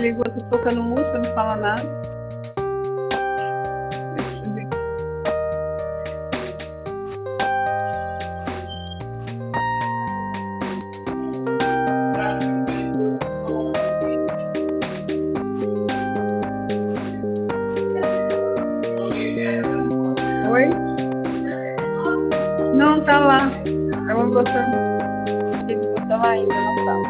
ligou, tô tocando música, não fala nada. Deixa eu ver. Oi? Não, tá lá. Eu vou botar. Tem que botar lá ainda, não tá.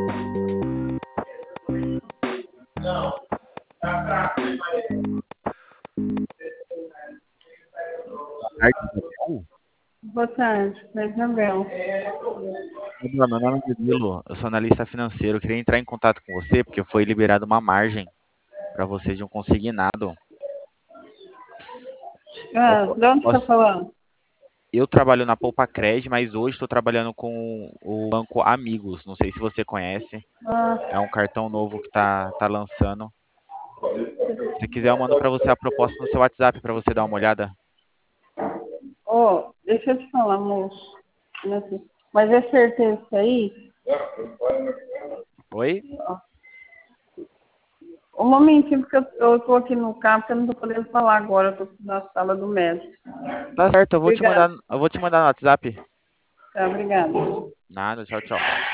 Isabel? Boa tarde, é Isabel. Meu nome é Danilo, eu sou analista financeiro. Eu queria entrar em contato com você porque foi liberada uma margem para você de um consignado. Ah, de onde você tá falando? Eu trabalho na Poupa Cred, mas hoje estou trabalhando com o Banco Amigos. Não sei se você conhece. Ah, É um cartão novo que tá lançando. Se quiser, eu mando para você a proposta no seu WhatsApp para você dar uma olhada. deixa eu te falar, moço. Mas é certeza isso aí? Oi? Um momentinho, porque eu tô aqui no carro, porque eu não tô podendo falar agora, eu tô na sala do médico. Tá certo, Obrigada. eu vou te mandar no WhatsApp. Tá, obrigada. Nada, tchau, tchau.